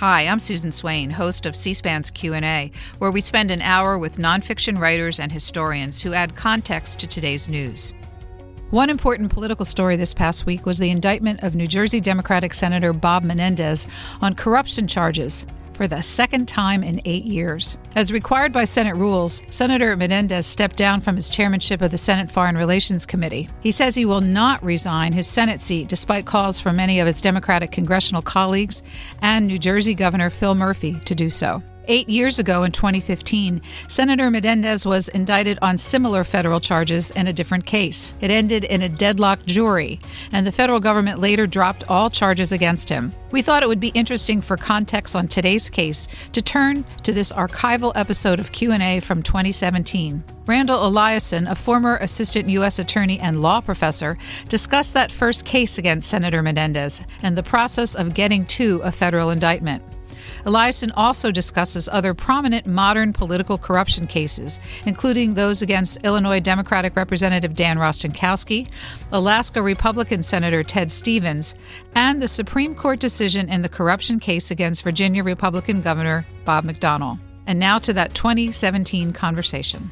Hi, I'm Susan Swain, host of C-SPAN's Q&A, where we spend an hour with nonfiction writers and historians who add context to today's news. One important political story this past week was the indictment of New Jersey Democratic Senator Bob Menendez on corruption charges for the second time in 8 years. As required by Senate rules, Senator Menendez stepped down from his chairmanship of the Senate Foreign Relations Committee. He says he will not resign his Senate seat despite calls from many of his Democratic congressional colleagues and New Jersey Governor Phil Murphy to do so. 8 years ago in 2015, Senator Menendez was indicted on similar federal charges in a different case. It ended in a deadlocked jury, and the federal government later dropped all charges against him. We thought it would be interesting for context on today's case to turn to this archival episode of Q&A from 2017. Randall Eliason, a former assistant U.S. attorney and law professor, discussed that first case against Senator Menendez and the process of getting to a federal indictment. Eliason also discusses other prominent modern political corruption cases, including those against Illinois Democratic Representative Dan Rostenkowski, Alaska Republican Senator Ted Stevens, and the Supreme Court decision in the corruption case against Virginia Republican Governor Bob McDonnell. And now to that 2017 conversation.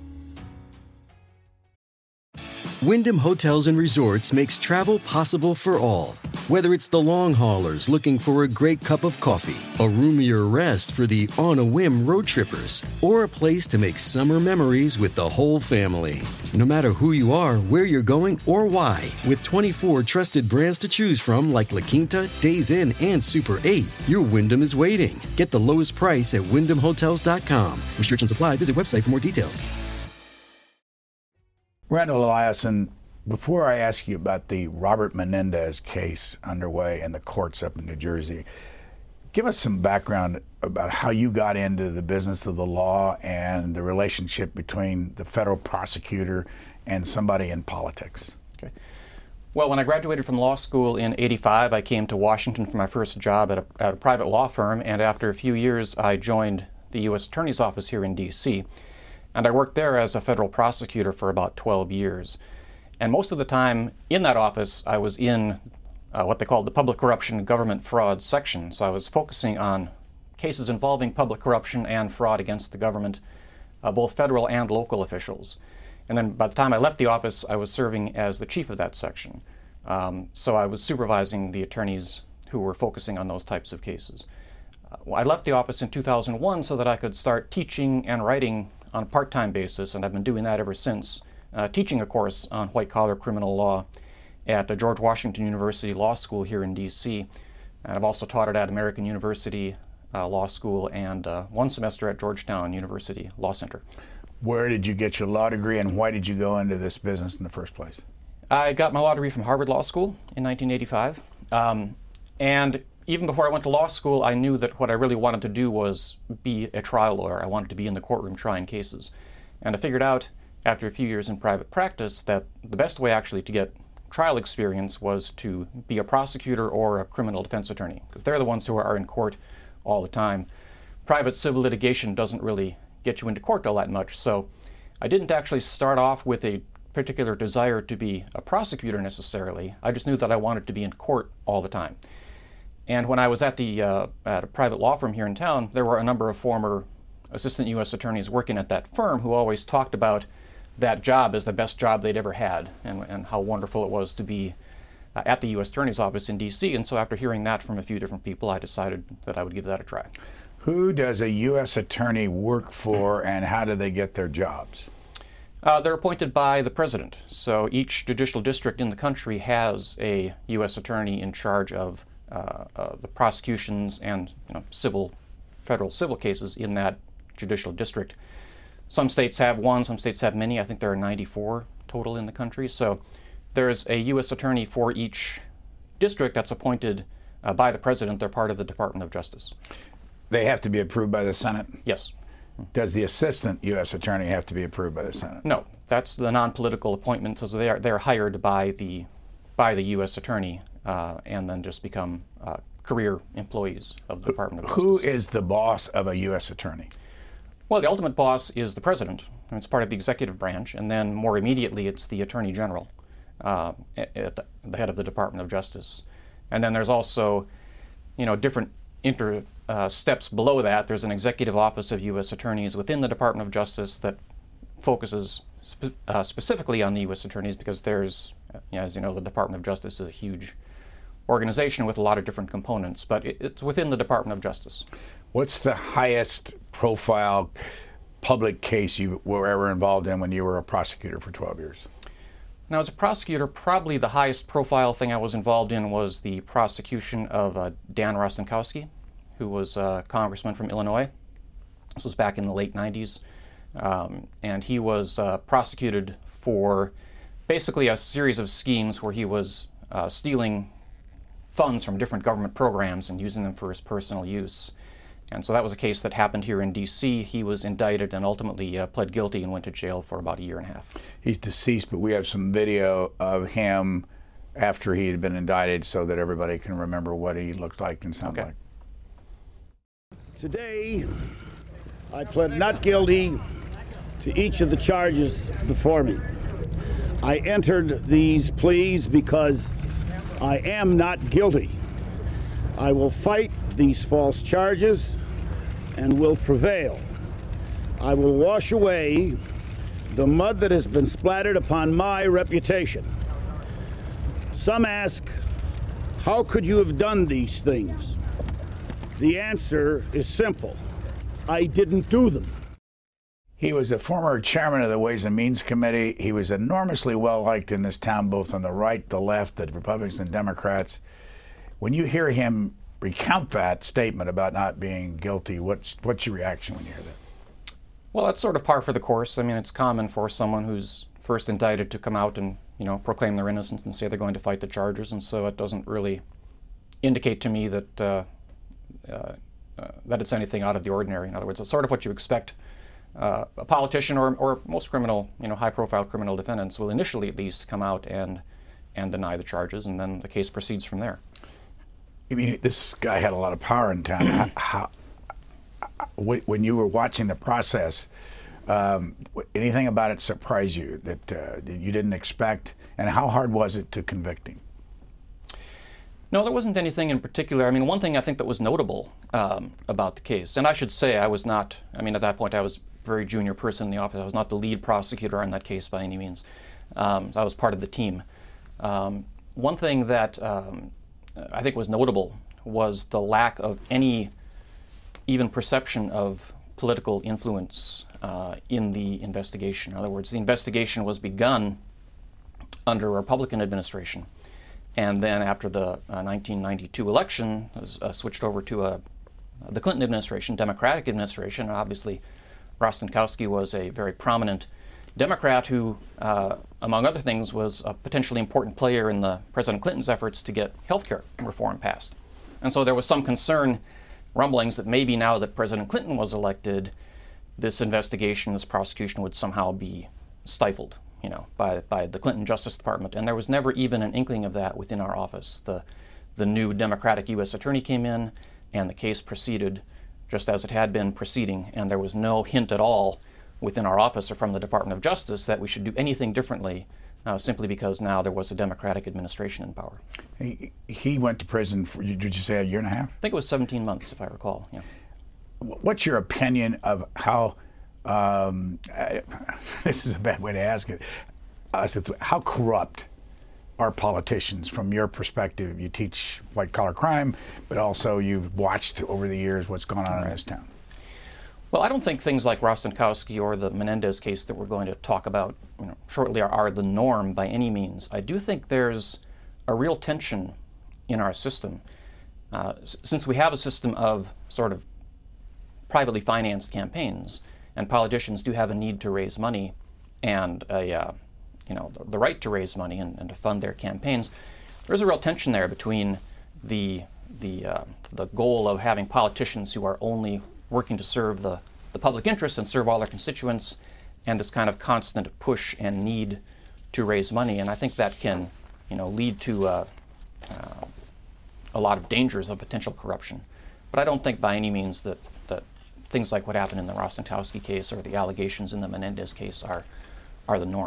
Wyndham Hotels and Resorts makes travel possible for all. Whether it's the long haulers looking for a great cup of coffee, a roomier rest for the on-a-whim road trippers, or a place to make summer memories with the whole family. No matter who you are, where you're going, or why, with 24 trusted brands to choose from like La Quinta, Days Inn, and Super 8, your Wyndham is waiting. Get the lowest price at WyndhamHotels.com. Restrictions apply. Visit website for more details. Randall Eliason, before I ask you about the Robert Menendez case underway in the courts up in New Jersey, give us some background about how you got into the business of the law and the relationship between the federal prosecutor and somebody in politics. Okay. Well, when I graduated from law school in '85, I came to Washington for my first job at a private law firm, and after a few years, I joined the U.S. Attorney's Office here in D.C., and I worked there as a federal prosecutor for about 12 years. And most of the time in that office, I was in what they called the Public Corruption Government Fraud section. So I was focusing on cases involving public corruption and fraud against the government, both federal and local officials. And then by the time I left the office, I was serving as the chief of that section. So I was supervising the attorneys who were focusing on those types of cases. I left the office in 2001 so that I could start teaching and writing on a part-time basis, and I've been doing that ever since, teaching a course on white-collar criminal law at the George Washington University Law School here in D.C. And I've also taught it at American University Law School and one semester at Georgetown University Law Center. Where did you get your law degree, and why did you go into this business in the first place? I got my law degree from Harvard Law School in 1985. And even before I went to law school, I knew that what I really wanted to do was be a trial lawyer. I wanted to be in the courtroom trying cases. And I figured out after a few years in private practice that the best way actually to get trial experience was to be a prosecutor or a criminal defense attorney, because they're the ones who are in court all the time. Private civil litigation doesn't really get you into court all that much. So I didn't actually start off with a particular desire to be a prosecutor necessarily. I just knew that I wanted to be in court all the time. And when I was at a private law firm here in town, there were a number of former assistant U.S. attorneys working at that firm who always talked about that job as the best job they'd ever had, and how wonderful it was to be at the U.S. Attorney's Office in D.C. And so after hearing that from a few different people, I decided that I would give that a try. Who does a U.S. attorney work for, and how do they get their jobs? They're appointed by the president. So each judicial district in the country has a U.S. attorney in charge of the prosecutions and federal civil cases in that judicial district. Some states have one, some states have many. I think there are 94 total in the country. So there's a U.S. attorney for each district that's appointed by the president. They're part of the Department of Justice. They have to be approved by the Senate? Yes. Does the assistant U.S. attorney have to be approved by the Senate? No, that's the non-political appointment. So they're hired by the U.S. attorney and then just become career employees of the Department of Justice. Who is the boss of a U.S. attorney? Well, the ultimate boss is the president. It's part of the executive branch, and then more immediately it's the attorney general at the head of the Department of Justice. And then there's also, different steps below that, there's an executive office of U.S. attorneys within the Department of Justice that focuses specifically on the U.S. attorneys, because there's, as you know, the Department of Justice is a huge organization with a lot of different components, but it's within the Department of Justice. What's the highest profile public case you were ever involved in when you were a prosecutor for 12 years? Now, as a prosecutor, probably the highest profile thing I was involved in was the prosecution of Dan Rostenkowski, who was a congressman from Illinois. This was back in the late 90s. And he was prosecuted for basically a series of schemes where he was stealing funds from different government programs and using them for his personal use. And so that was a case that happened here in D.C. He was indicted and ultimately pled guilty and went to jail for about a year and a half. He's deceased, but we have some video of him after he had been indicted so that everybody can remember what he looked like and sounded like. Today, I pled not guilty to each of the charges before me. I entered these pleas because I am not guilty. I will fight these false charges and will prevail. I will wash away the mud that has been splattered upon my reputation. Some ask, how could you have done these things? The answer is simple. I didn't do them. He was a former chairman of the Ways and Means Committee. He was enormously well-liked in this town, both on the right, the left, the Republicans and Democrats. When you hear him recount that statement about not being guilty, what's your reaction when you hear that? Well, that's sort of par for the course. I mean, it's common for someone who's first indicted to come out and, proclaim their innocence and say they're going to fight the charges, and so it doesn't really indicate to me that that it's anything out of the ordinary. In other words, it's sort of what you expect. A politician or most criminal, high-profile criminal defendants will initially at least come out and deny the charges, and then the case proceeds from there. I mean, this guy had a lot of power in town. When you were watching the process, anything about it surprised you that you didn't expect, and how hard was it to convict him? No, there wasn't anything in particular. I mean, one thing I think that was notable about the case, and I should say I was not, at that point I was a very junior person in the office. I was not the lead prosecutor on that case by any means. I was part of the team. One thing that I think was notable was the lack of any even perception of political influence in the investigation. In other words, the investigation was begun under a Republican administration, and then after the 1992 election was switched over to the Clinton administration, Democratic administration. And obviously, Rostenkowski was a very prominent Democrat who, among other things, was a potentially important player in President Clinton's efforts to get health care reform passed. And so there was some concern, rumblings, that maybe now that President Clinton was elected, this investigation, this prosecution would somehow be stifled, by the Clinton Justice Department. And there was never even an inkling of that within our office. The new Democratic U.S. attorney came in, and the case proceeded just as it had been proceeding, and there was no hint at all within our office or from the Department of Justice that we should do anything differently simply because now there was a Democratic administration in power. He went to prison for, did you say, a year and a half? I think it was 17 months, if I recall. Yeah. What's your opinion of how, this is a bad way to ask it, how corrupt are politicians from your perspective? You teach white-collar crime, but also you've watched over the years what's gone on in this town. Well, I don't think things like Rostenkowski or the Menendez case that we're going to talk about shortly are the norm by any means. I do think there's a real tension in our system. Since we have a system of sort of privately financed campaigns, and politicians do have a need to raise money and the right to raise money and to fund their campaigns, there's a real tension there between the goal of having politicians who are only working to serve the public interest and serve all their constituents, and this kind of constant push and need to raise money. And I think that can, lead to a lot of dangers of potential corruption. But I don't think by any means that things like what happened in the Rostenkowski case or the allegations in the Menendez case are the norm.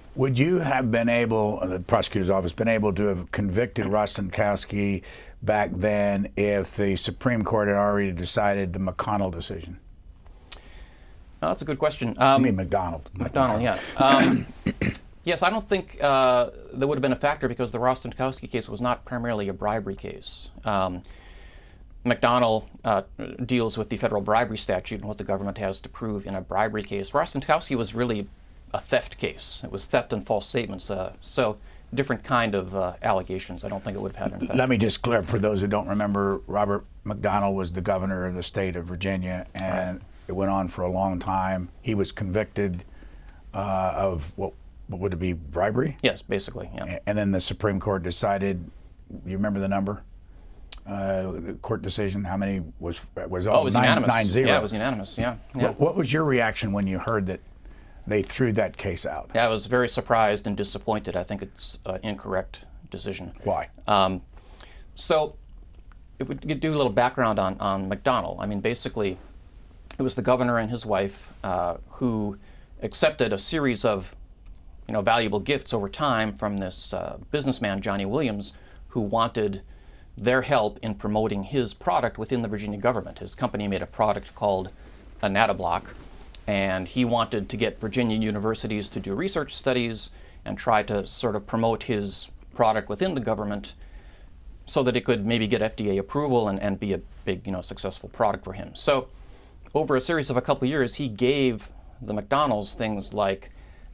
Would you have been able, the prosecutor's office, been able to have convicted Rostenkowski back then if the Supreme Court had already decided the McConnell decision? No, that's a good question. I mean McDonald. McDonald, yeah. Yes, I don't think there would have been a factor because the Rostenkowski case was not primarily a bribery case. McDonald deals with the federal bribery statute and what the government has to prove in a bribery case. Rostenkowski was really a theft case. It was theft and false statements. So different kind of allegations. I don't think it would have had an effect. Let me just clear, for those who don't remember, Robert McDonald was the governor of the state of Virginia, and it went on for a long time. He was convicted of what would it be, bribery? Yes, basically, yeah. And then the Supreme Court decided, you remember the number? The court decision, how many was it was unanimous. 9-0. Yeah, it was unanimous, yeah. What was your reaction when you heard that they threw that case out? Yeah, I was very surprised and disappointed. I think it's an incorrect decision. Why? So if we could do a little background on McDonald. I mean, basically, it was the governor and his wife who accepted a series of valuable gifts over time from this businessman, Johnny Williams, who wanted their help in promoting his product within the Virginia government. His company made a product called Anatablock, and he wanted to get Virginia universities to do research studies and try to sort of promote his product within the government so that it could maybe get FDA approval and be a big, successful product for him. So over a series of a couple of years, he gave the McDonald's things like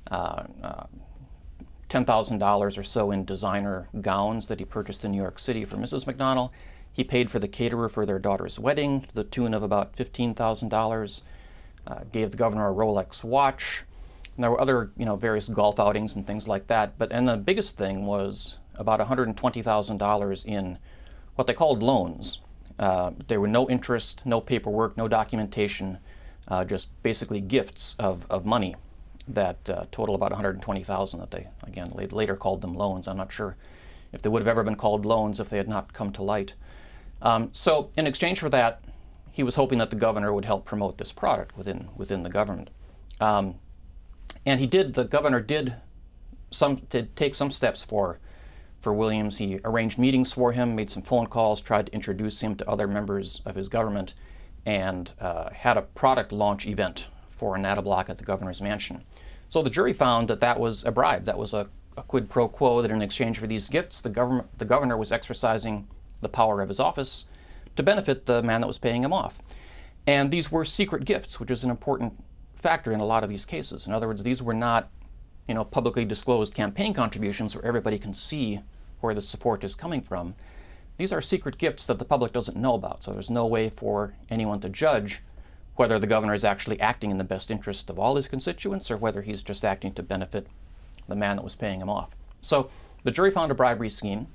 $10,000 or so in designer gowns that he purchased in New York City for Mrs. McDonald. He paid for the caterer for their daughter's wedding to the tune of about $15,000. Gave the governor a Rolex watch. And there were other, various golf outings and things like that. And the biggest thing was about $120,000 in what they called loans. There were no interest, no paperwork, no documentation, just basically gifts of money that total about $120,000 that they, again, later called them loans. I'm not sure if they would have ever been called loans if they had not come to light. So in exchange for that, he was hoping that the governor would help promote this product within the government. And the governor did take some steps for Williams. He arranged meetings for him, made some phone calls, tried to introduce him to other members of his government, and had a product launch event for Anatablock at the governor's mansion. So the jury found that was a bribe. That was a quid pro quo, that in exchange for these gifts, the governor was exercising the power of his office to benefit the man that was paying him off. And these were secret gifts, which is an important factor in a lot of these cases. In other words, these were not, publicly disclosed campaign contributions where everybody can see where the support is coming from. These are secret gifts that the public doesn't know about, so there's no way for anyone to judge whether the governor is actually acting in the best interest of all his constituents or whether he's just acting to benefit the man that was paying him off. So the jury found a bribery scheme.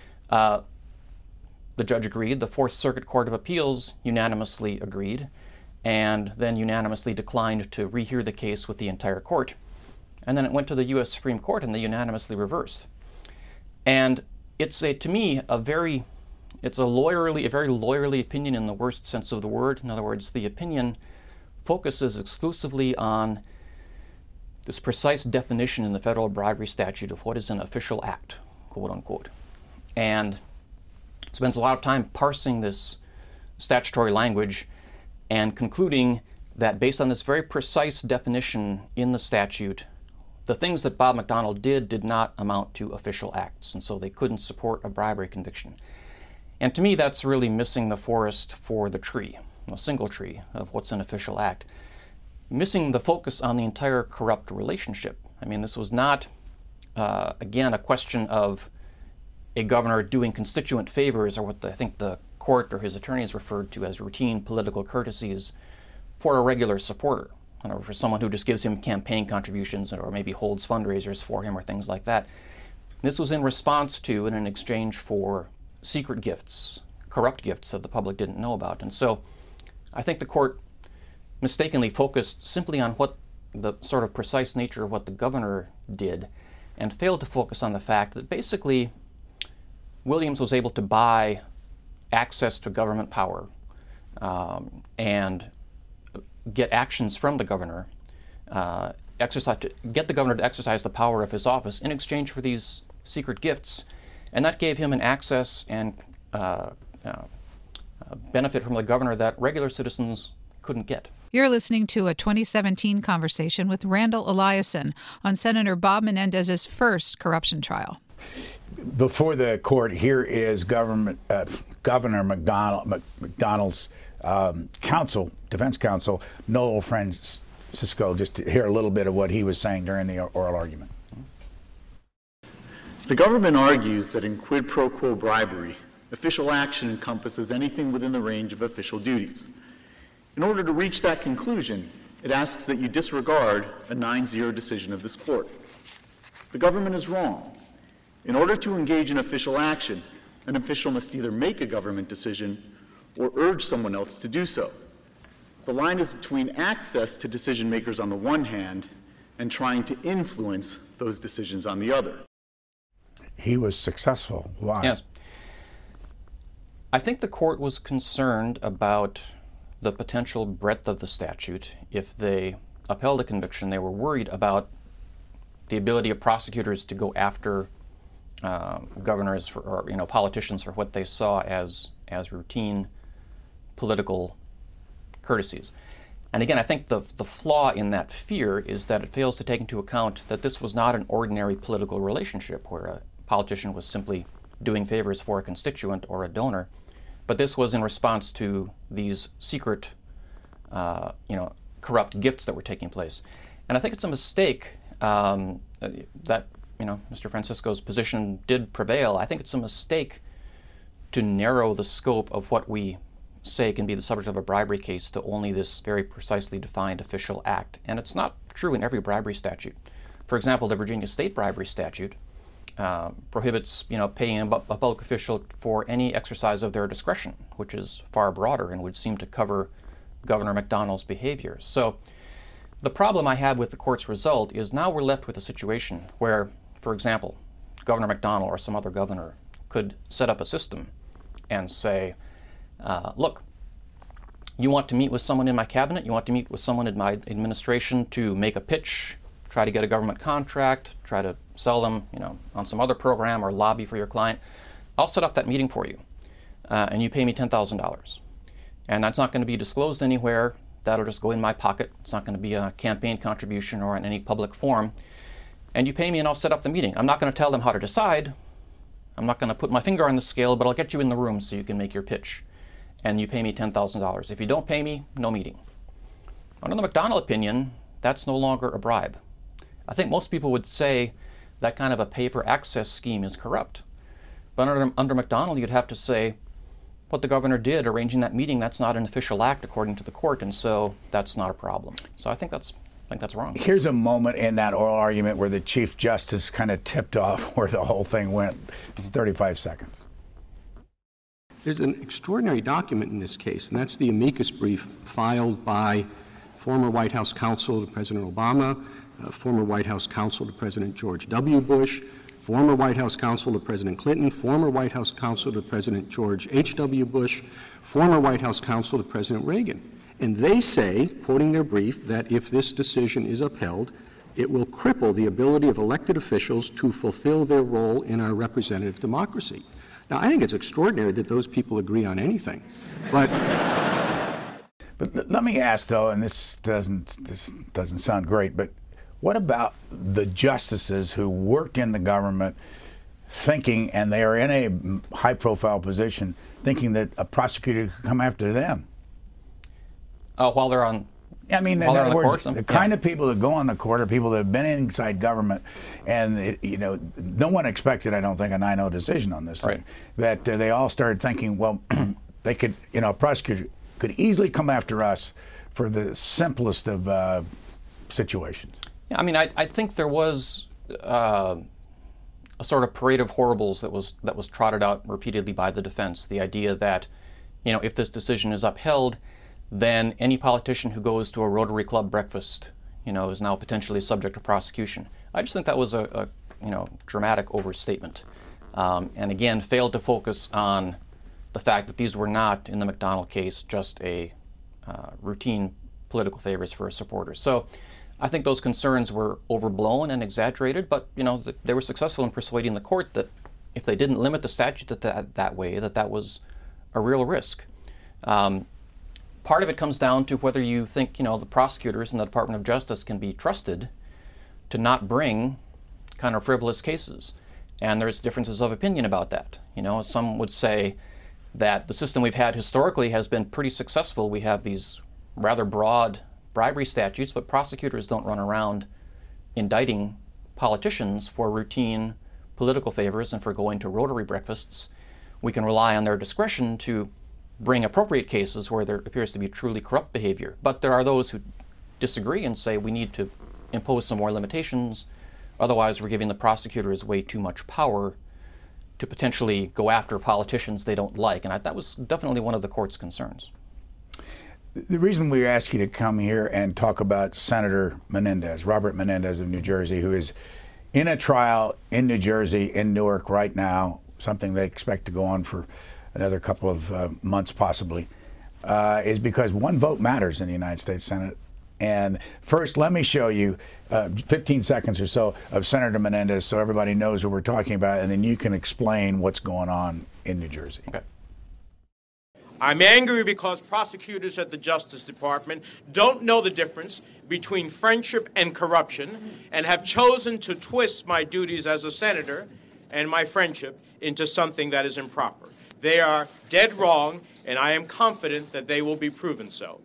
The judge agreed. The Fourth Circuit Court of Appeals unanimously agreed, and then unanimously declined to rehear the case with the entire court. And then it went to the U.S. Supreme Court, and they unanimously reversed. And it's to me a very lawyerly opinion in the worst sense of the word. In other words, the opinion focuses exclusively on this precise definition in the federal bribery statute of what is an official act, quote unquote, and spends a lot of time parsing this statutory language and concluding that based on this very precise definition in the statute, the things that Bob McDonald did not amount to official acts, and so they couldn't support a bribery conviction. And to me, that's really missing the forest for the tree, a single tree of what's an official act. Missing the focus on the entire corrupt relationship. I mean, this was not, again, a question of a governor doing constituent favors, or what I think the court or his attorneys referred to as routine political courtesies for a regular supporter, or for someone who just gives him campaign contributions or maybe holds fundraisers for him or things like that. This was in response to and in exchange for secret gifts, corrupt gifts that the public didn't know about. And so I think the court mistakenly focused simply on what the sort of precise nature of what the governor did and failed to focus on the fact that basically Williams was able to buy access to government power and get actions from the governor get the governor to exercise the power of his office in exchange for these secret gifts, and that gave him an access and benefit from the governor that regular citizens couldn't get. You're listening to a 2017 conversation with Randall Eliason on Senator Bob Menendez's first corruption trial. Before the court, here is Governor McDonnell's defense counsel, Noel Francisco, just to hear a little bit of what he was saying during the oral argument. The government argues that in quid pro quo bribery, official action encompasses anything within the range of official duties. In order to reach that conclusion, it asks that you disregard a 9-0 decision of this court. The government is wrong. In order to engage in official action, an official must either make a government decision or urge someone else to do so. The line is between access to decision makers on the one hand and trying to influence those decisions on the other. He was successful. Why? Yes. I think the court was concerned about the potential breadth of the statute. If they upheld a conviction, they were worried about the ability of prosecutors to go after governors or politicians for what they saw as routine political courtesies. And again, I think the flaw in that fear is that it fails to take into account that this was not an ordinary political relationship where a politician was simply doing favors for a constituent or a donor, but this was in response to these secret, corrupt gifts that were taking place. And I think it's a mistake that Mr. Francisco's position did prevail. I think it's a mistake to narrow the scope of what we say can be the subject of a bribery case to only this very precisely defined official act. And it's not true in every bribery statute. For example, the Virginia state bribery statute prohibits, paying a public official for any exercise of their discretion, which is far broader and would seem to cover Governor McDonnell's behavior. So the problem I have with the court's result is now we're left with a situation where, for example, Governor McDonnell or some other governor could set up a system and say, look, you want to meet with someone in my cabinet, you want to meet with someone in my administration to make a pitch, try to get a government contract, try to sell them, on some other program or lobby for your client. I'll set up that meeting for you, and you pay me $10,000. And that's not going to be disclosed anywhere. That'll just go in my pocket. It's not going to be a campaign contribution or in any public forum. And you pay me and I'll set up the meeting. I'm not going to tell them how to decide. I'm not going to put my finger on the scale, but I'll get you in the room so you can make your pitch. And you pay me $10,000. If you don't pay me, no meeting. Under the McDonnell opinion, that's no longer a bribe. I think most people would say that kind of a pay-for-access scheme is corrupt. But under McDonnell, you'd have to say what the governor did, arranging that meeting, that's not an official act according to the court, and so that's not a problem. So I think that's wrong. Here's a moment in that oral argument where the Chief Justice kind of tipped off where the whole thing went. It's 35 seconds. There's an extraordinary document in this case, and that's the amicus brief filed by former White House counsel to President Obama, former White House counsel to President George W. Bush, former White House counsel to President Clinton, former White House counsel to President George H.W. Bush, former White House counsel to President Reagan. And they say, quoting their brief, that if this decision is upheld, it will cripple the ability of elected officials to fulfill their role in our representative democracy. Now, I think it's extraordinary that those people agree on anything. But let me ask, though, and this doesn't sound great, but what about the justices who worked in the government thinking, and they are in a high-profile position, thinking that a prosecutor could come after them? While they're on in other words, the kind of people that go on the court are people that have been inside government, and no one expected, I don't think, a 9-0 decision on this thing. That they all started thinking, well, they could, a prosecutor could easily come after us for the simplest of situations. Yeah, I think there was a sort of parade of horribles that was trotted out repeatedly by the defense. The idea that, if this decision is upheld, then any politician who goes to a Rotary Club breakfast, is now potentially subject to prosecution. I just think that was a dramatic overstatement, and again failed to focus on the fact that these were not, in the McDonnell case, just a routine political favors for supporters. So I think those concerns were overblown and exaggerated, but they were successful in persuading the court that if they didn't limit the statute that way, that was a real risk. Part of it comes down to whether you think the prosecutors in the Department of Justice can be trusted to not bring kind of frivolous cases, and there's differences of opinion about that. Some would say that the system we've had historically has been pretty successful. We have these rather broad bribery statutes, but prosecutors don't run around indicting politicians for routine political favors and for going to Rotary breakfasts. We can rely on their discretion to bring appropriate cases where there appears to be truly corrupt behavior. But there are those who disagree and say we need to impose some more limitations, otherwise we're giving the prosecutors way too much power to potentially go after politicians they don't like. And that was definitely one of the court's concerns. The reason we asked you to come here and talk about Senator Menendez, Robert Menendez of New Jersey, who is in a trial in New Jersey, in Newark right now, something they expect to go on for another couple of months possibly, is because one vote matters in the United States Senate. And first, let me show you 15 seconds or so of Senator Menendez so everybody knows what we're talking about, and then you can explain what's going on in New Jersey. Okay. I'm angry because prosecutors at the Justice Department don't know the difference between friendship and corruption and have chosen to twist my duties as a senator and my friendship into something that is improper. They are dead wrong, and I am confident that they will be proven so.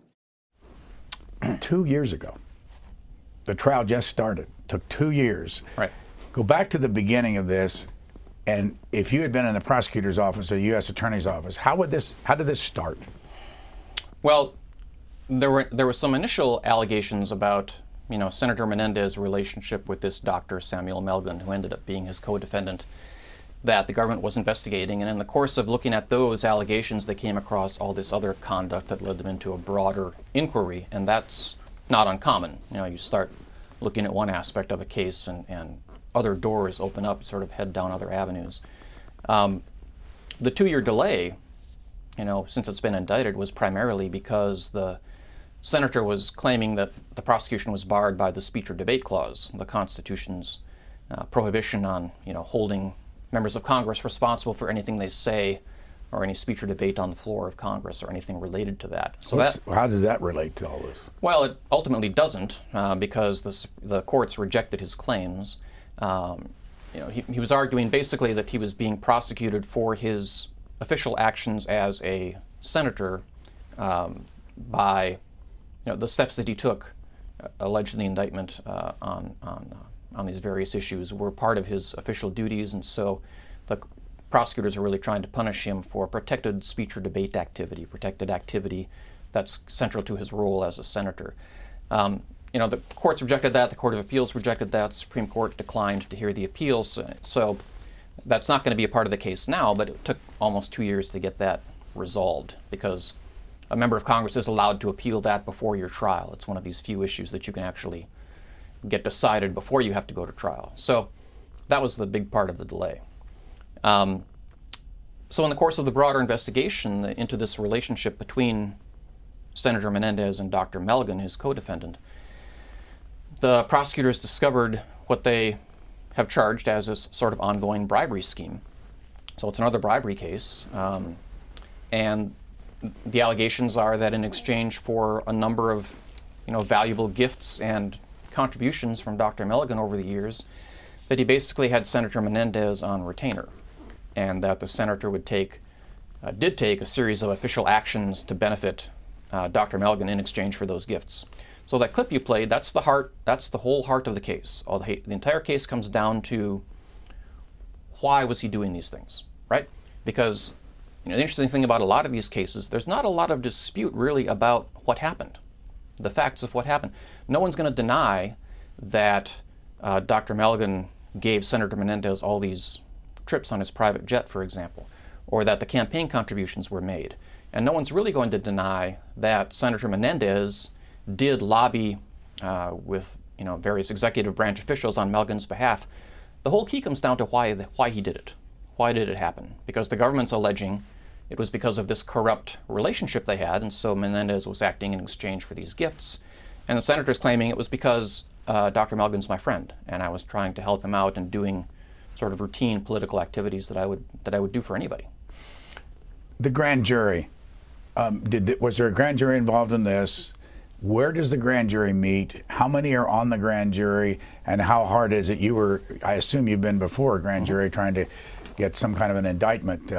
2 years ago, the trial just started. Took 2 years. Right. Go back to the beginning of this. And if you had been in the prosecutor's office or the U.S. Attorney's office, how did this start? Well, there were some initial allegations about Senator Menendez's relationship with this Dr. Samuel Melgen, who ended up being his co-defendant, that the government was investigating. And in the course of looking at those allegations, they came across all this other conduct that led them into a broader inquiry, and that's not uncommon. You start looking at one aspect of a case and other doors open up, sort of head down other avenues. The 2-year delay, since it's been indicted, was primarily because the senator was claiming that the prosecution was barred by the speech or debate clause, the Constitution's prohibition on, holding members of Congress responsible for anything they say or any speech or debate on the floor of Congress or anything related to that. So how does that relate to all this? Well, it ultimately doesn't because the courts rejected his claims. He was arguing basically that he was being prosecuted for his official actions as a senator by the steps that he took, alleged in the indictment on these various issues, were part of his official duties, and so the prosecutors are really trying to punish him for protected speech or debate activity, protected activity that's central to his role as a senator. The courts rejected that, the Court of Appeals rejected that, the Supreme Court declined to hear the appeals, so that's not going to be a part of the case now, but it took almost 2 years to get that resolved because a member of Congress is allowed to appeal that before your trial. It's one of these few issues that you can actually get decided before you have to go to trial. So that was the big part of the delay. So in the course of the broader investigation into this relationship between Senator Menendez and Dr. Melgen, his co-defendant, the prosecutors discovered what they have charged as this sort of ongoing bribery scheme. So it's another bribery case. And the allegations are that in exchange for a number of valuable gifts and contributions from Dr. Melgen over the years, that he basically had Senator Menendez on retainer, and that the senator did take a series of official actions to benefit Dr. Melgen in exchange for those gifts. So that clip you played, that's the whole heart of the case. The entire case comes down to why was he doing these things, right? Because the interesting thing about a lot of these cases, there's not a lot of dispute really about what happened, the facts of what happened. No one's going to deny that Dr. Melgen gave Senator Menendez all these trips on his private jet, for example, or that the campaign contributions were made. And no one's really going to deny that Senator Menendez did lobby with various executive branch officials on Melgen's behalf. The whole key comes down to why he did it. Why did it happen? Because the government's alleging it was because of this corrupt relationship they had, and so Menendez was acting in exchange for these gifts. And the senator's claiming it was because Dr. Melgen's my friend, and I was trying to help him out and doing sort of routine political activities that I would do for anybody. The grand jury, was there a grand jury involved in this? Where does the grand jury meet? How many are on the grand jury, and how hard is it? I assume you've been before a grand jury trying to get some kind of an indictment.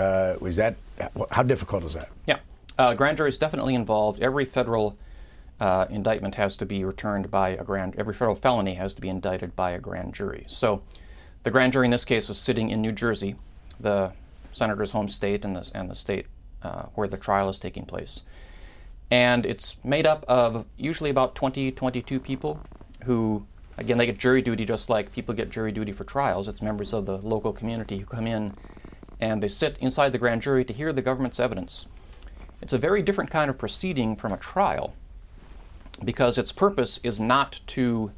How difficult is that? Yeah, grand jury is definitely involved. Every federal indictment has to be returned by every federal felony has to be indicted by a grand jury. So the grand jury in this case was sitting in New Jersey, the senator's home state and the state where the trial is taking place. And it's made up of usually about 20, 22 people who, again, they get jury duty just like people get jury duty for trials. It's members of the local community who come in and they sit inside the grand jury to hear the government's evidence. It's a very different kind of proceeding from a trial because its purpose is not to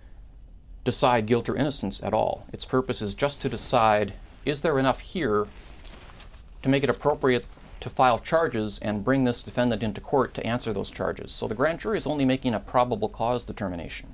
decide guilt or innocence at all. Its purpose is just to decide, is there enough here to make it appropriate to file charges and bring this defendant into court to answer those charges. So the grand jury is only making a probable cause determination,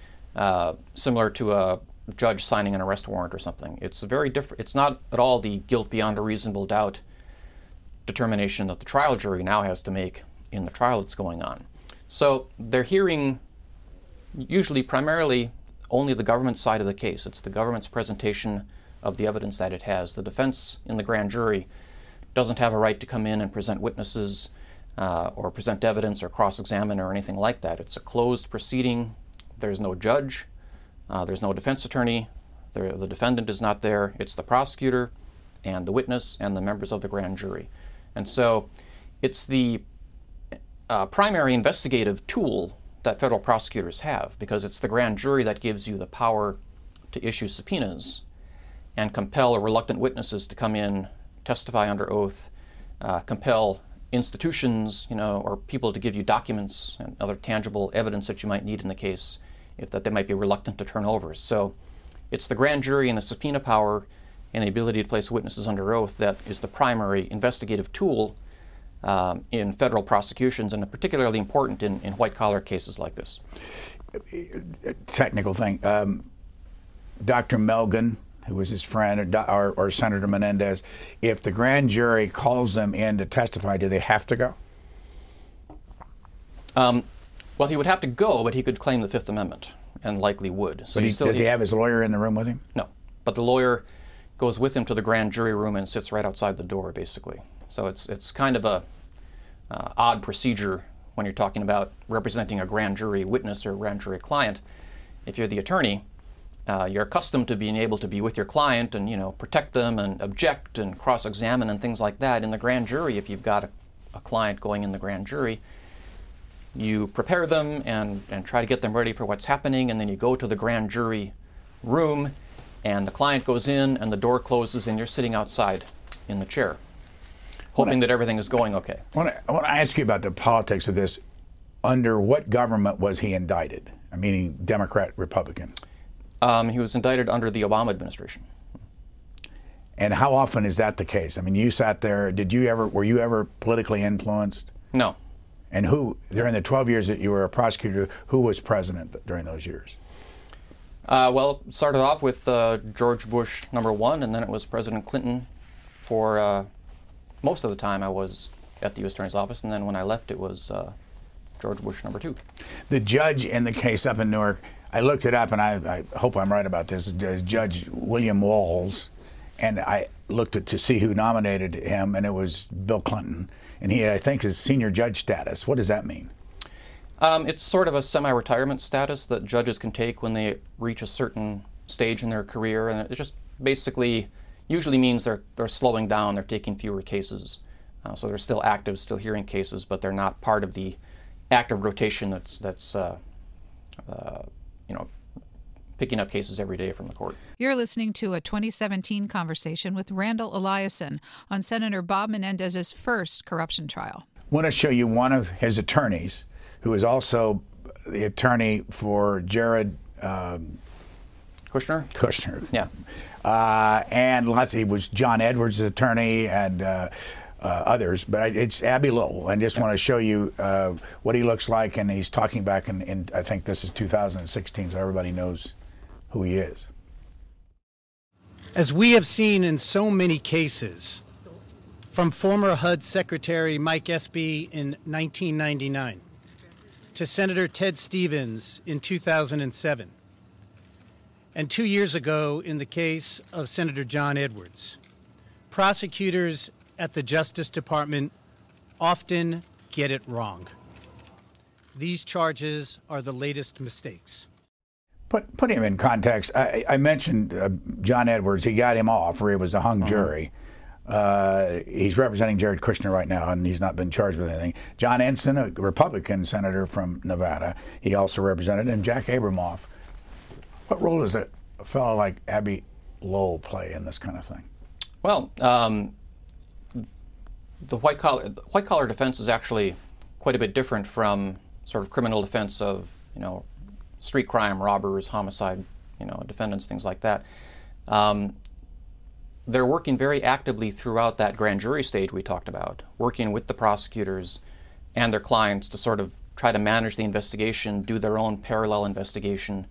similar to a judge signing an arrest warrant or something. It's very different. It's not at all the guilt beyond a reasonable doubt determination that the trial jury now has to make in the trial that's going on. So they're hearing usually primarily only the government's side of the case. It's the government's presentation of the evidence that it has. The defense in the grand jury doesn't have a right to come in and present witnesses or present evidence or cross-examine or anything like that. It's a closed proceeding. There's no judge. There's no defense attorney. The defendant is not there. It's the prosecutor and the witness and the members of the grand jury. And so it's the primary investigative tool that federal prosecutors have, because it's the grand jury that gives you the power to issue subpoenas and compel reluctant witnesses to come in, testify under oath, compel institutions, or people to give you documents and other tangible evidence that you might need in the case that they might be reluctant to turn over. So it's the grand jury and the subpoena power and the ability to place witnesses under oath that is the primary investigative tool in federal prosecutions, and particularly important in white-collar cases like this. Technical thing. Dr. Melgen, who was his friend, or Senator Menendez, if the grand jury calls them in to testify, do they have to go? Well, he would have to go, but he could claim the Fifth Amendment, and likely would. So does he have his lawyer in the room with him? No, but the lawyer goes with him to the grand jury room and sits right outside the door, basically. So it's kind of a odd procedure when you're talking about representing a grand jury witness or a grand jury client. If you're the attorney, you're accustomed to being able to be with your client and protect them and object and cross-examine and things like that. In the grand jury, if you've got a client going in the grand jury, you prepare them and try to get them ready for what's happening, and then you go to the grand jury room and the client goes in and the door closes and you're sitting outside in the chair, hoping that everything is going okay. I want to ask you about the politics of this. Under what government was he indicted? Meaning Democrat, Republican? He was indicted under the Obama administration. And how often is that the case? You sat there. Were you ever politically influenced? No. And who, during the 12 years that you were a prosecutor, who was president during those years? Well, it started off with George Bush #1, and then it was President Clinton for most of the time I was at the U.S. Attorney's Office, and then when I left it was George Bush #2. The judge in the case up in Newark, I looked it up, and I hope I'm right about this, Judge William Walls, and I looked to see who nominated him, and it was Bill Clinton, and he, I think, is senior judge status. What does that mean? It's sort of a semi-retirement status that judges can take when they reach a certain stage in their career, and it just basically usually means they're slowing down, they're taking fewer cases. So they're still active, still hearing cases, but they're not part of the active rotation that's picking up cases every day from the court. You're listening to a 2017 conversation with Randall Eliason on Senator Bob Menendez's first corruption trial. I want to show you one of his attorneys, who is also the attorney for Jared Kushner. Yeah. And he was John Edwards' attorney, and others, but it's Abbe Lowell. I just want to show you what he looks like, and he's talking back in I think this is 2016, so everybody knows who he is. As we have seen in so many cases, from former HUD Secretary Mike Espy in 1999 to Senator Ted Stevens in 2007, and 2 years ago in the case of Senator John Edwards, prosecutors at the Justice Department often get it wrong. These charges are the latest mistakes. Put him in context. I mentioned John Edwards. He got him off, or it was a hung jury. He's representing Jared Kushner right now, and he's not been charged with anything. John Ensign, a Republican senator from Nevada, he also represented, and Jack Abramoff. What role does a fellow like Abbe Lowell play in this kind of thing? Well, the white collar defense is actually quite a bit different from sort of criminal defense of, street crime, robbers, homicide, defendants, things like that. They're working very actively throughout that grand jury stage we talked about, working with the prosecutors and their clients to sort of try to manage the investigation, do their own parallel investigation,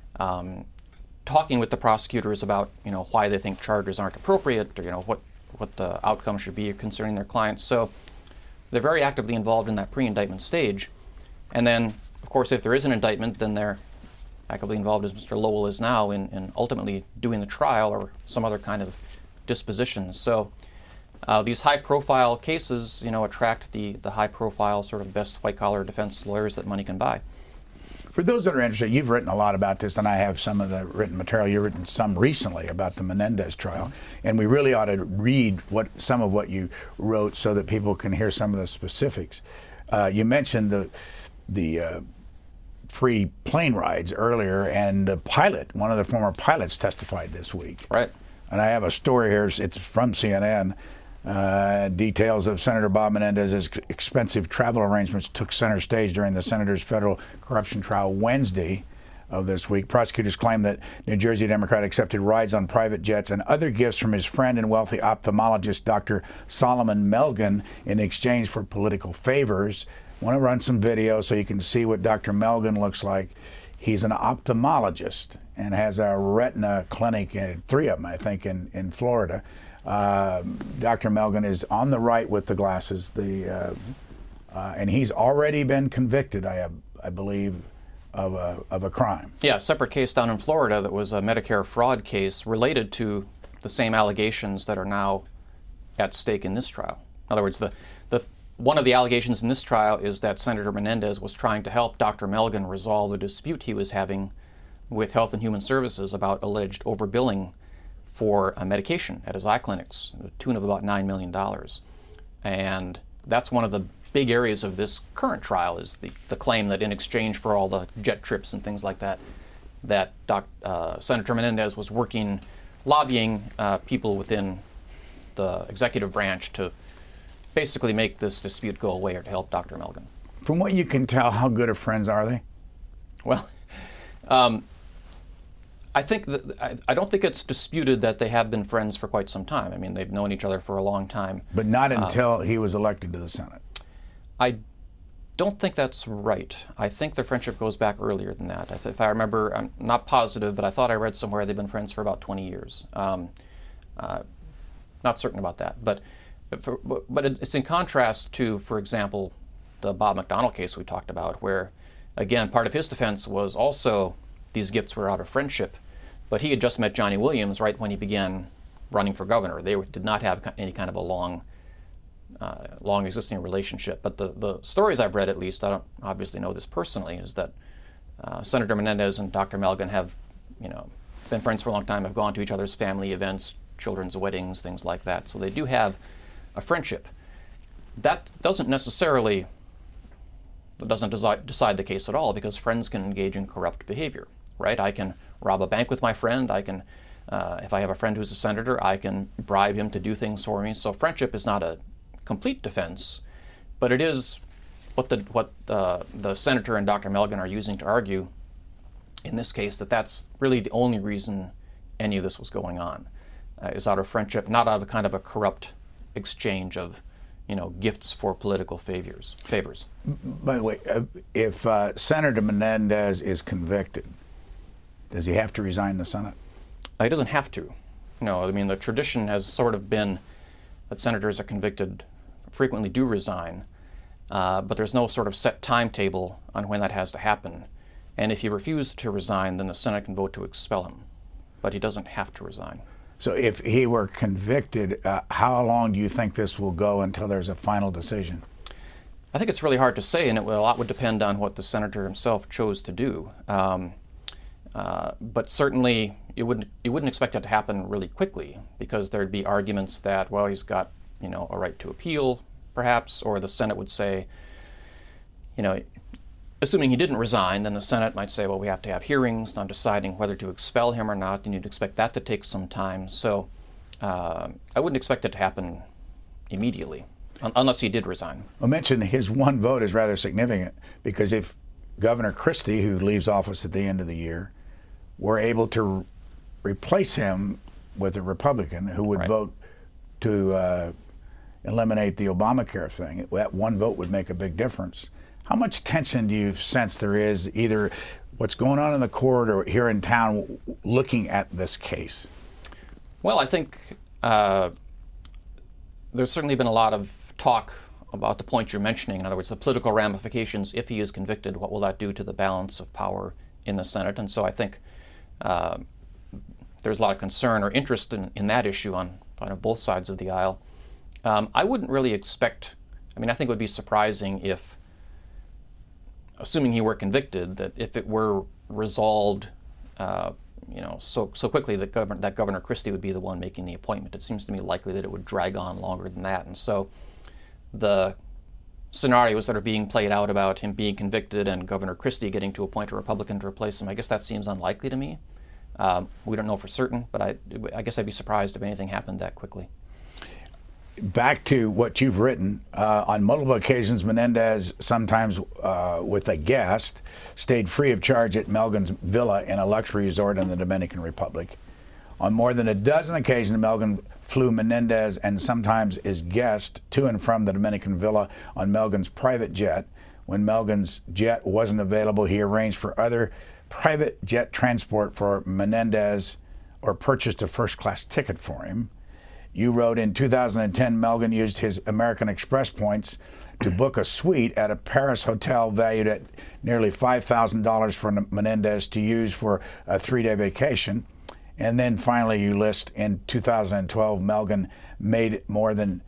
talking with the prosecutors about, why they think charges aren't appropriate, or, what the outcome should be concerning their clients. So they're very actively involved in that pre-indictment stage. And then, of course, if there is an indictment, then they're actively involved, as Mr. Lowell is now, in ultimately doing the trial or some other kind of disposition. So these high-profile cases, attract the high-profile sort of best white-collar defense lawyers that money can buy. For those that are interested, you've written a lot about this, and I have some of the written material. You've written some recently about the Menendez trial, and we really ought to read some of what you wrote so that people can hear some of the specifics. You mentioned the free plane rides earlier, and the pilot, one of the former pilots, testified this week. Right. And I have a story here. It's from CNN. Details of Senator Bob Menendez's expensive travel arrangements took center stage during the senator's federal corruption trial Wednesday of this week. Prosecutors claim that New Jersey Democrat accepted rides on private jets and other gifts from his friend and wealthy ophthalmologist, Dr. Solomon Melgen, in exchange for political favors. I want to run some video so you can see what Dr. Melgen looks like. He's an ophthalmologist and has a retina clinic, 3 of them, I think, in Florida. Dr. Melgen is on the right with the glasses, and he's already been convicted, I believe, of a crime. Yeah, a separate case down in Florida that was a Medicare fraud case related to the same allegations that are now at stake in this trial. In other words, one of the allegations in this trial is that Senator Menendez was trying to help Dr. Melgen resolve a dispute he was having with Health and Human Services about alleged overbilling for a medication at his eye clinics, to the tune of about $9 million. And that's one of the big areas of this current trial, is the claim that in exchange for all the jet trips and things like that, that Senator Menendez was lobbying people within the executive branch to basically make this dispute go away or to help Dr. Melgen. From what you can tell, how good of friends are they? Well, I think I don't think it's disputed that they have been friends for quite some time. I mean, they've known each other for a long time. But not until he was elected to the Senate. I don't think that's right. I think their friendship goes back earlier than that. If I remember, I'm not positive, but I thought I read somewhere they've been friends for about 20 years. Not certain about that. But it's in contrast to, for example, the Bob McDonnell case we talked about, where, again, part of his defense was also these gifts were out of friendship, but he had just met Johnny Williams right when he began running for governor. They did not have any kind of a long existing relationship. But the stories I've read, at least, I don't obviously know this personally, is that Senator Menendez and Dr. Melgen have, been friends for a long time, have gone to each other's family events, children's weddings, things like that. So they do have a friendship. That doesn't necessarily decide the case at all, because friends can engage in corrupt behavior, right? I can rob a bank with my friend. I can, if I have a friend who's a senator, I can bribe him to do things for me. So friendship is not a complete defense, but it is what the senator and Dr. Melgen are using to argue in this case, that's really the only reason any of this was going on, is out of friendship, not out of kind of a corrupt exchange of gifts for political favors. By the way, if Senator Menendez is convicted, does he have to resign the Senate? He doesn't have to. No, I mean, the tradition has sort of been that senators are convicted frequently do resign, but there's no sort of set timetable on when that has to happen. And if he refuses to resign, then the Senate can vote to expel him. But he doesn't have to resign. So if he were convicted, how long do you think this will go until there's a final decision? I think it's really hard to say, and a lot would depend on what the senator himself chose to do. But certainly, you wouldn't expect it to happen really quickly, because there'd be arguments that, well, he's got a right to appeal, perhaps, or the Senate would say, assuming he didn't resign, then the Senate might say, well, we have to have hearings on deciding whether to expel him or not, and you'd expect that to take some time. So I wouldn't expect it to happen immediately, unless he did resign. I mentioned his one vote is rather significant, because if Governor Christie, who leaves office at the end of the year, were able to replace him with a Republican who would vote to eliminate the Obamacare thing, that one vote would make a big difference. How much tension do you sense there is, either what's going on in the court or here in town, looking at this case? Well, I think there's certainly been a lot of talk about the point you're mentioning. In other words, the political ramifications, if he is convicted, what will that do to the balance of power in the Senate? And so I think there's a lot of concern or interest in that issue on both sides of the aisle. I wouldn't really expect, I think it would be surprising if, assuming he were convicted, that if it were resolved, so quickly that Governor Christie would be the one making the appointment. It seems to me likely that it would drag on longer than that. And so the scenarios that are being played out about him being convicted and Governor Christie getting to appoint a Republican to replace him, I guess that seems unlikely to me. We don't know for certain, but I guess I'd be surprised if anything happened that quickly. Back to what you've written, on multiple occasions, Menendez, sometimes with a guest, stayed free of charge at Melgen's villa in a luxury resort in the Dominican Republic. On more than a dozen occasions, Melgen flew Menendez and sometimes his guest to and from the Dominican villa on Melgen's private jet. When Melgen's jet wasn't available, he arranged for other private jet transport for Menendez or purchased a first-class ticket for him. You wrote in 2010, Melgen used his American Express points to book a suite at a Paris hotel valued at nearly $5,000 for Menendez to use for a 3-day vacation. And then finally you list in 2012, Melgen made more than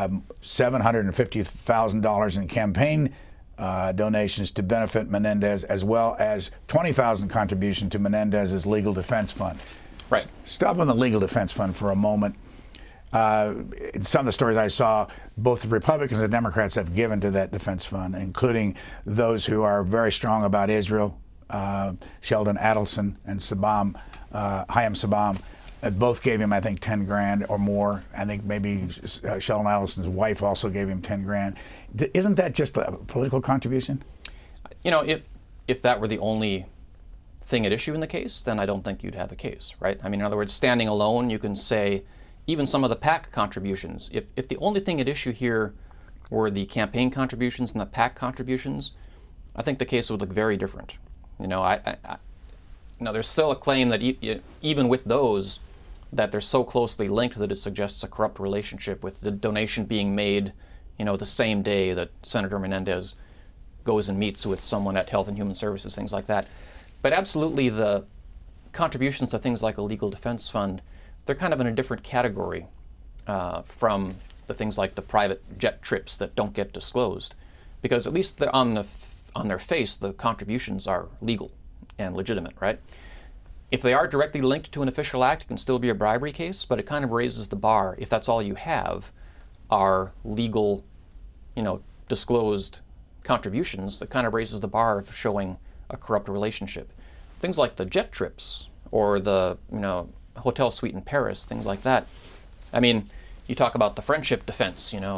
$750,000 in campaign donations to benefit Menendez, as well as $20,000 contribution to Menendez's legal defense fund. Right. Stop on the legal defense fund for a moment. In some of the stories I saw, both the Republicans and Democrats have given to that defense fund, including those who are very strong about Israel, Sheldon Adelson and Hayam Sabbam. Both gave him, I think, 10 grand or more. I think maybe Sheldon Adelson's wife also gave him 10 grand. Isn't that just a political contribution? If that were the only thing at issue in the case, then I don't think you'd have a case, right? In other words, standing alone, you can say, even some of the PAC contributions, if the only thing at issue here were the campaign contributions and the PAC contributions, I think the case would look very different. There's still a claim that even with those, that they're so closely linked that it suggests a corrupt relationship, with the donation being made, the same day that Senator Menendez goes and meets with someone at Health and Human Services, things like that. But absolutely, the contributions to things like a legal defense fund, they're kind of in a different category from the things like the private jet trips that don't get disclosed, because at least on their face, the contributions are legal and legitimate, right? If they are directly linked to an official act, it can still be a bribery case, but it kind of raises the bar. If that's all you have are legal, disclosed contributions, that kind of raises the bar of showing a corrupt relationship. Things like the jet trips or the, hotel suite in Paris, things like that. You talk about the friendship defense, and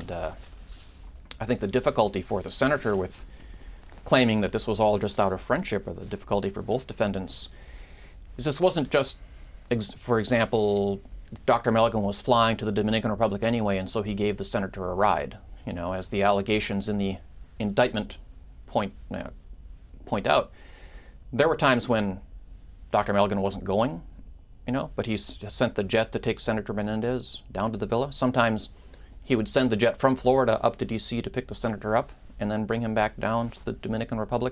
I think the difficulty for the senator with claiming that this was all just out of friendship, or the difficulty for both defendants, is this wasn't just, for example, Dr. Milligan was flying to the Dominican Republic anyway, and so he gave the senator a ride. As the allegations in the indictment point out, there were times when Dr. Milligan wasn't going, but he sent the jet to take Senator Menendez down to the villa. Sometimes he would send the jet from Florida up to D.C. to pick the senator up and then bring him back down to the Dominican Republic.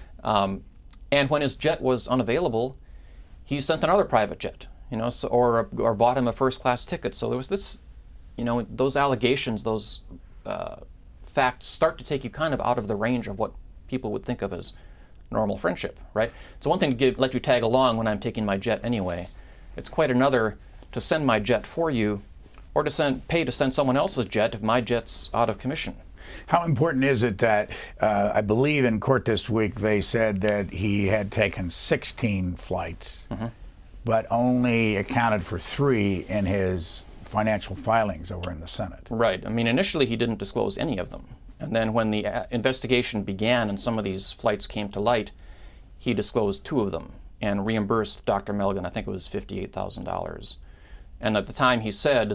And when his jet was unavailable, he sent another private jet, or bought him a first-class ticket. So there was this, those allegations, those facts start to take you kind of out of the range of what people would think of as normal friendship, right? It's one thing to let you tag along when I'm taking my jet anyway. It's quite another to send my jet for you, or to pay to send someone else's jet if my jet's out of commission. How important is it that, I believe in court this week, they said that he had taken 16 flights, but only accounted for 3 in his financial filings over in the Senate? Right. I mean, initially he didn't disclose any of them. And then when the investigation began and some of these flights came to light, he disclosed 2 of them and reimbursed Dr. Milligan, I think it was $58,000. And at the time he said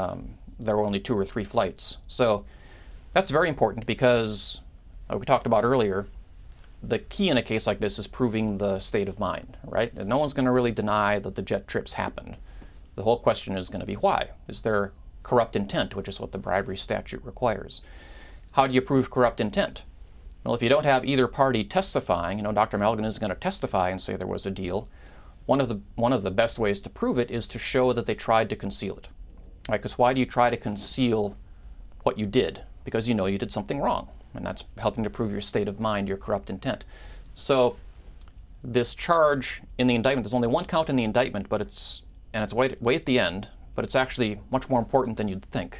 there were only 2 or 3 flights. So that's very important because, we talked about earlier, the key in a case like this is proving the state of mind, right? And no one's going to really deny that the jet trips happened. The whole question is going to be why. Is there corrupt intent, which is what the bribery statute requires? How do you prove corrupt intent? Well, if you don't have either party testifying, Dr. Milligan isn't going to testify and say there was a deal. One of the best ways to prove it is to show that they tried to conceal it. Right? Because why do you try to conceal what you did? Because you did something wrong, and that's helping to prove your state of mind, your corrupt intent. So this charge in the indictment, there's only one count in the indictment, but it's way at the end, but it's actually much more important than you'd think.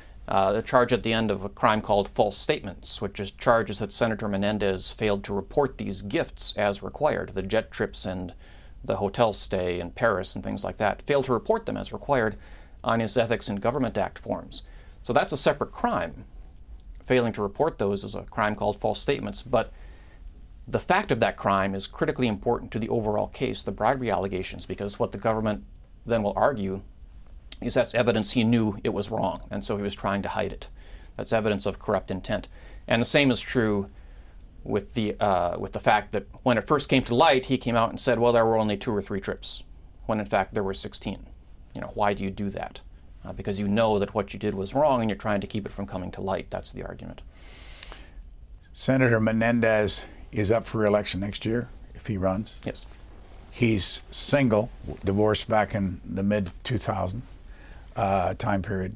The charge at the end of a crime called false statements, which is charges that Senator Menendez failed to report these gifts as required, the jet trips and the hotel stay in Paris and things like that, failed to report them as required on his Ethics in Government Act forms. So that's a separate crime. Failing to report those is a crime called false statements, but the fact of that crime is critically important to the overall case, the bribery allegations, because what the government then will argue is that's evidence he knew it was wrong, and so he was trying to hide it. That's evidence of corrupt intent. And the same is true with the fact that when it first came to light, he came out and said, well, there were only 2 or 3 trips, when in fact there were 16. Why do you do that? Because you know that what you did was wrong and you're trying to keep it from coming to light. That's the argument. Senator Menendez is up for re-election next year if he runs. Yes. He's single, divorced back in the mid-2000 time period.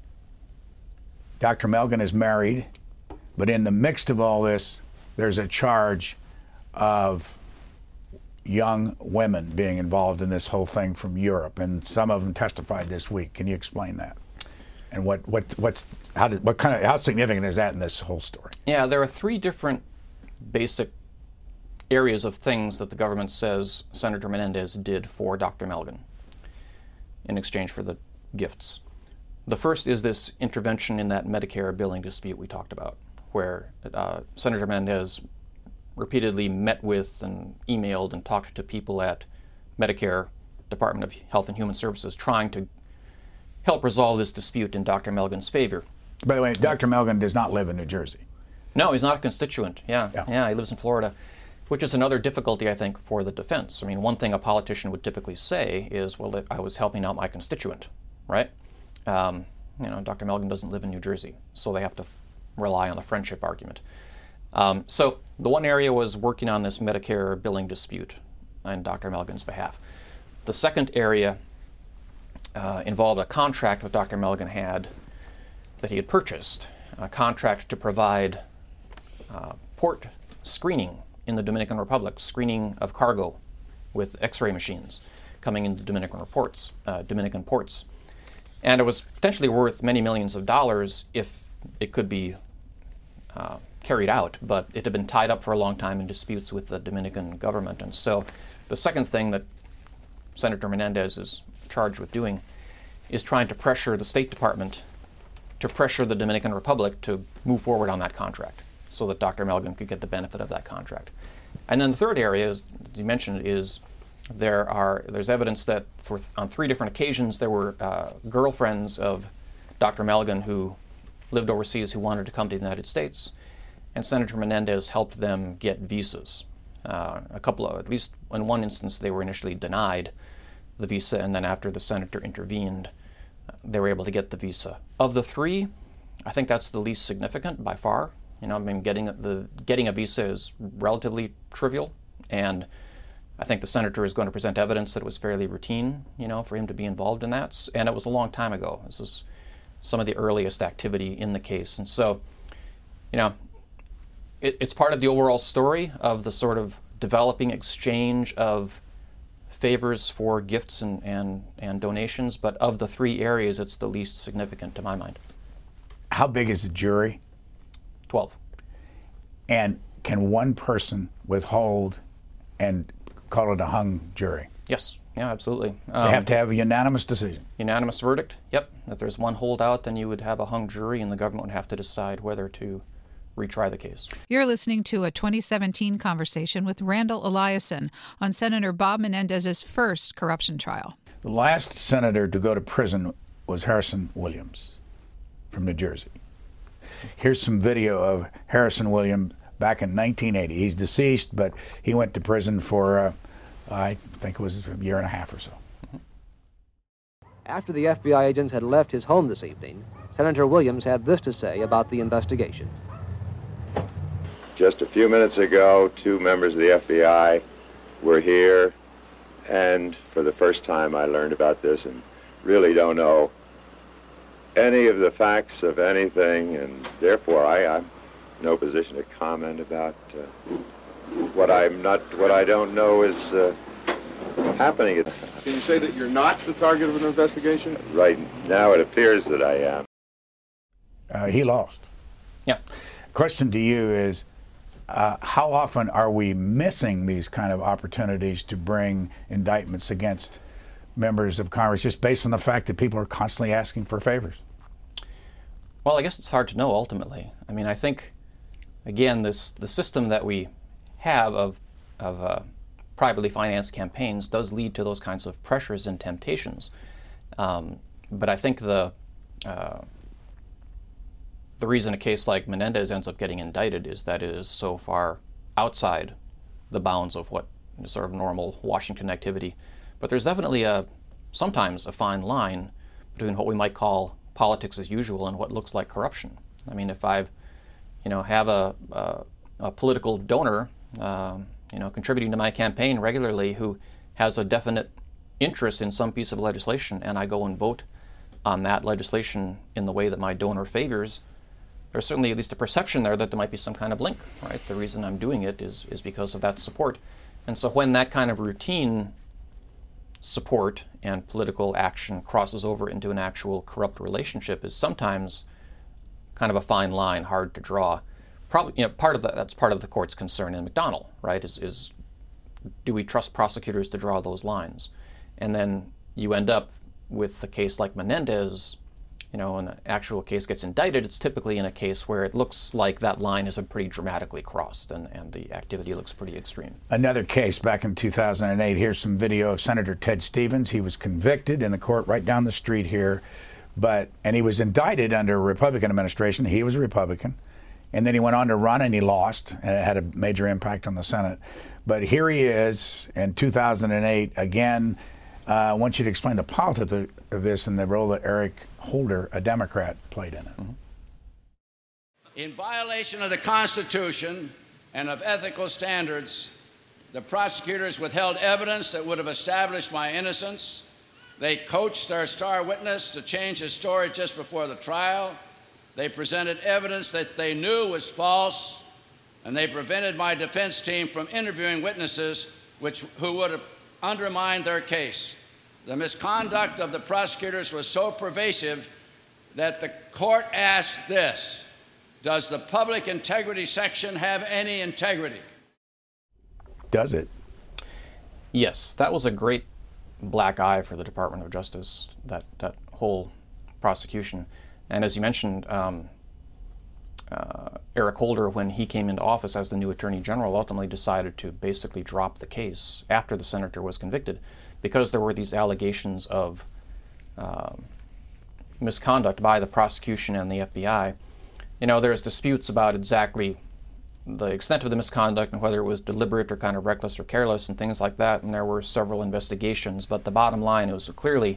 Dr. Milligan is married, but in the mix of all this, there's a charge of young women being involved in this whole thing from Europe, and some of them testified this week. Can you explain that? And how significant is that in this whole story? Yeah, there are 3 different basic areas of things that the government says Senator Menendez did for Dr. Milligan in exchange for the gifts. The first is this intervention in that Medicare billing dispute we talked about, where Senator Menendez repeatedly met with and emailed and talked to people at Medicare, Department of Health and Human Services, trying to help resolve this dispute in Dr. Milligan's favor. By the way, Dr. Milligan does not live in New Jersey. No, he's not a constituent. Yeah, he lives in Florida, which is another difficulty, I think, for the defense. I mean, one thing a politician would typically say is, well, I was helping out my constituent, right? Dr. Milligan doesn't live in New Jersey, so they have to rely on the friendship argument. So the one area was working on this Medicare billing dispute on Dr. Milligan's behalf. The second area involved a contract that Dr. Milligan had that he had purchased, a contract to provide port screening in the Dominican Republic, screening of cargo with X-ray machines coming into Dominican ports. And it was potentially worth many millions of dollars if it could be carried out, but it had been tied up for a long time in disputes with the Dominican government. And so the second thing that Senator Menendez is charged with doing is trying to pressure the State Department to pressure the Dominican Republic to move forward on that contract so that Dr. Milligan could get the benefit of that contract. And then the third area, as you mentioned, is There's evidence that on 3 different occasions there were girlfriends of Dr. Maligan who lived overseas who wanted to come to the United States, and Senator Menendez helped them get visas. At least in one instance, they were initially denied the visa, and then after the senator intervened, they were able to get the visa. Of the 3, I think that's the least significant by far. Getting a visa is relatively trivial, and I think the senator is going to present evidence that it was fairly routine, for him to be involved in that. And it was a long time ago. This is some of the earliest activity in the case. And so, it's part of the overall story of the sort of developing exchange of favors for gifts and donations. But of the 3 areas, it's the least significant to my mind. How big is the jury? 12. And can one person withhold and call it a hung jury? Yes. Yeah, absolutely. They have to have a unanimous decision. Unanimous verdict? Yep. If there's one holdout, then you would have a hung jury, and the government would have to decide whether to retry the case. You're listening to a 2017 conversation with Randall Eliason on Senator Bob Menendez's first corruption trial. The last senator to go to prison was Harrison Williams from New Jersey. Here's some video of Harrison Williams back in 1980. He's deceased, but he went to prison for, I think it was a year and a half or so. After the FBI agents had left his home this evening, Senator Williams had this to say about the investigation. Just a few minutes ago, 2 members of the FBI were here, and for the first time I learned about this and really don't know any of the facts of anything, and therefore I'm in no position to comment about what I don't know is happening. Can you say that you're not the target of an investigation? Right now it appears that I am. He lost. Yeah. Question to you is, how often are we missing these kind of opportunities to bring indictments against members of Congress just based on the fact that people are constantly asking for favors? Well, I guess it's hard to know ultimately. I mean, I think, again, the system that we have of privately financed campaigns does lead to those kinds of pressures and temptations. But I think the reason a case like Menendez ends up getting indicted is that it is so far outside the bounds of what is sort of normal Washington activity. But there's definitely sometimes a fine line between what we might call politics as usual and what looks like corruption. I mean, if I have a political donor contributing to my campaign regularly who has a definite interest in some piece of legislation, and I go and vote on that legislation in the way that my donor favors, there's certainly at least a perception there that there might be some kind of link, right? The reason I'm doing it is because of that support. And so when that kind of routine support and political action crosses over into an actual corrupt relationship is sometimes kind of a fine line, hard to draw. Probably, that's part of the court's concern in McDonnell, right? Is do we trust prosecutors to draw those lines? And then you end up with a case like Menendez, when an actual case gets indicted, it's typically in a case where it looks like that line has been pretty dramatically crossed and the activity looks pretty extreme. Another case back in 2008. Here's some video of Senator Ted Stevens. He was convicted in the court right down the street here, and he was indicted under a Republican administration. He was a Republican. And then he went on to run and he lost, and it had a major impact on the Senate. But here he is in 2008 again. I want you to explain the politics of this and the role that Eric Holder, a Democrat, played in it. Mm-hmm. In violation of the Constitution and of ethical standards, the prosecutors withheld evidence that would have established my innocence. They coached their star witness to change his story just before the trial. They presented evidence that they knew was false, and they prevented my defense team from interviewing witnesses who would have undermined their case. The misconduct of the prosecutors was so pervasive that the court asked this: does the public integrity section have any integrity? Does it? Yes, that was a great black eye for the Department of Justice, that whole prosecution. And as you mentioned, Eric Holder, when he came into office as the new Attorney General, ultimately decided to basically drop the case after the senator was convicted because there were these allegations of misconduct by the prosecution and the FBI. You know, there's disputes about exactly the extent of the misconduct and whether it was deliberate or kind of reckless or careless and things like that, and there were several investigations, but the bottom line, it was a clearly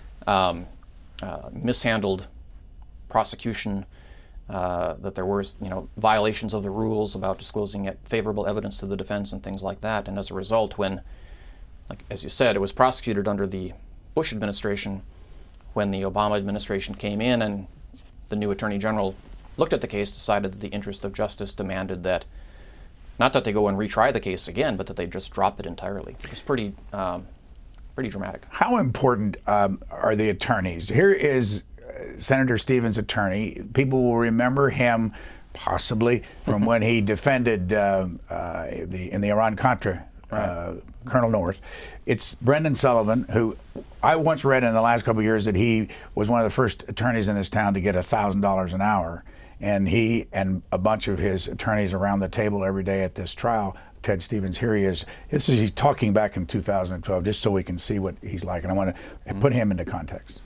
mishandled prosecution, that there were, you know, violations of the rules about disclosing favorable evidence to the defense and things like that, and as a result, when, like as you said, it was prosecuted under the Bush administration, when the Obama administration came in and the new Attorney General looked at the case, decided that the interest of justice demanded that, not that they go and retry the case again, but that they just drop it entirely. It was pretty dramatic. How important are the attorneys? Here is Senator Stevens' attorney. People will remember him possibly from when he defended in the Iran-Contra Colonel North. It's Brendan Sullivan, who I once read in the last couple of years that he was one of the first attorneys in this town to get $1,000 an hour. And he and a bunch of his attorneys around the table every day at this trial, Ted Stevens, here he is. He's talking back in 2012, just so we can see what he's like. And I want to put him into context.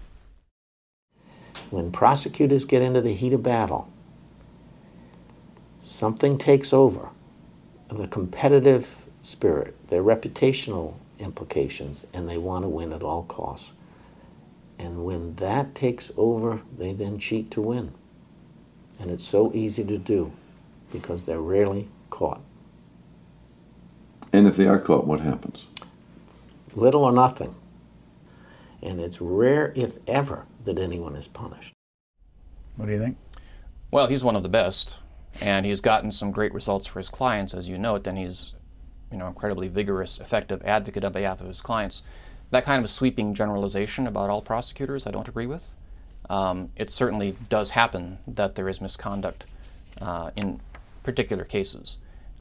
When prosecutors get into the heat of battle, something takes over. The competitive spirit, their reputational implications, and they want to win at all costs. And when that takes over, they then cheat to win. And it's so easy to do because they're rarely caught. And if they are caught, what happens? Little or nothing. And it's rare, if ever, that anyone is punished. What do you think? Well, he's one of the best, and he's gotten some great results for his clients, as you note, and he's, you know, incredibly vigorous, effective advocate on behalf of his clients. That kind of sweeping generalization about all prosecutors, I don't agree with. It certainly does happen that there is misconduct in particular cases.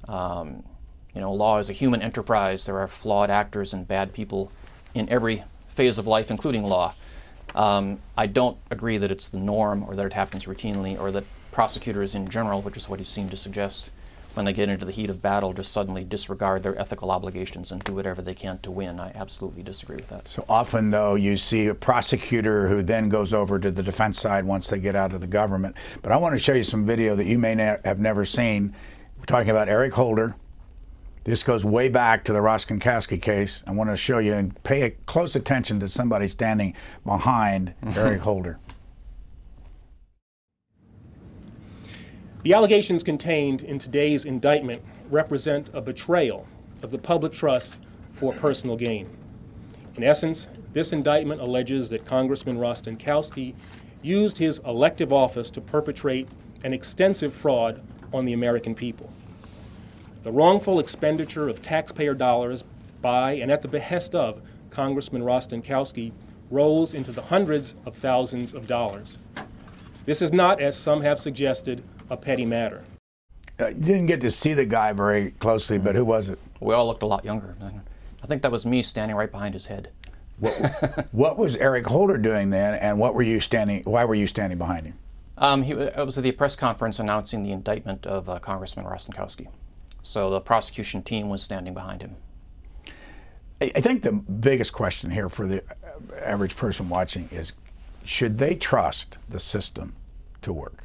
You know, law is a human enterprise. There are flawed actors and bad people in every phase of life, including law. I don't agree that it's the norm or that it happens routinely or that prosecutors in general, which is what he seemed to suggest, when they get into the heat of battle, just suddenly disregard their ethical obligations and do whatever they can to win. I absolutely disagree with that. So often, though, you see a prosecutor who then goes over to the defense side once they get out of the government. But I want to show you some video that you may have never seen. We're talking about Eric Holder. This goes way back to the Rostenkowski case. I want to show you and pay close attention to somebody standing behind Eric Holder. The allegations contained in today's indictment represent a betrayal of the public trust for personal gain. In essence, this indictment alleges that Congressman Rostenkowski used his elective office to perpetrate an extensive fraud on the American people. The wrongful expenditure of taxpayer dollars by and at the behest of Congressman Rostenkowski rose into the hundreds of thousands of dollars. This is not, as some have suggested, a petty matter. You didn't get to see the guy very closely, but who was it? We all looked a lot younger. I think that was me standing right behind his head. What was Eric Holder doing then, and why were you standing behind him? It was at the press conference announcing the indictment of Congressman Rostenkowski. So the prosecution team was standing behind him. I think the biggest question here for the average person watching is, should they trust the system to work?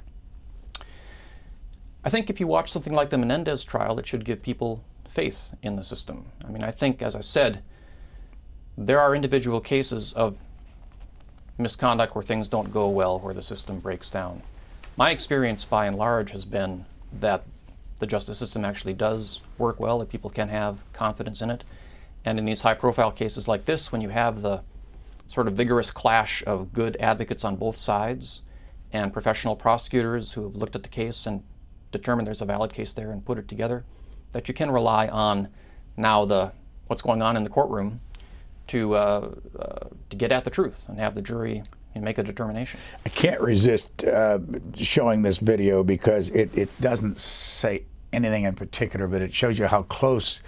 I think if you watch something like the Menendez trial, it should give people faith in the system. I mean, I think, as I said, there are individual cases of misconduct where things don't go well, where the system breaks down. My experience, by and large, has been that the justice system actually does work well, that people can have confidence in it. And in these high-profile cases like this, when you have the sort of vigorous clash of good advocates on both sides and professional prosecutors who have looked at the case and determined there's a valid case there and put it together, that you can rely on now what's going on in the courtroom to get at the truth and have the jury make a determination. I can't resist showing this video because it doesn't say anything in particular, but it shows you how close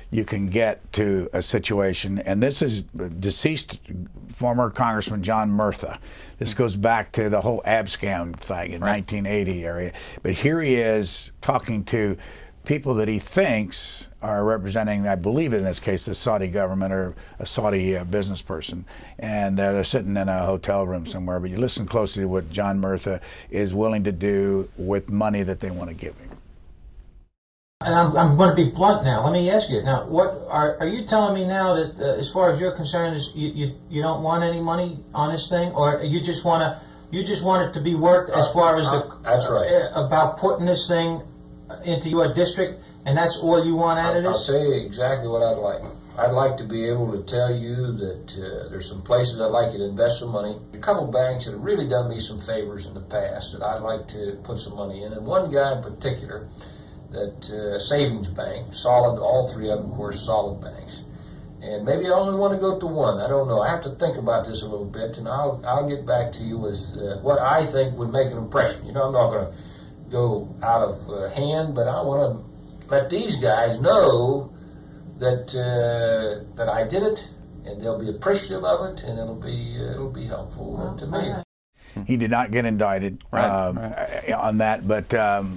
you can get to a situation, and this is deceased former Congressman John Murtha. This goes back to the whole Abscam thing in 1980 area. But here he is talking to people that he thinks are representing, I believe in this case, the Saudi government or a Saudi business person. And they're sitting in a hotel room somewhere. But you listen closely to what John Murtha is willing to do with money that they want to give him. And I'm going to be blunt now. Let me ask you now. What are you telling me now that, as far as you're concerned, is you don't want any money on this thing, or you just want it to be worked as far as that's right, about putting this thing into your district, and that's all you want out of this? I'll tell you exactly what I'd like. I'd like to be able to tell you that there's some places I'd like you to invest some money. A couple banks that have really done me some favors in the past that I'd like to put some money in, and one guy in particular, that savings bank, solid, all three of them, of course, solid banks. And maybe I only want to go to one. I don't know. I have to think about this a little bit, and I'll get back to you with what I think would make an impression. You know, I'm not going to go out of hand, but I want to let these guys know that that I did it, and they'll be appreciative of it, and it'll be helpful to me. He did not get indicted on that, but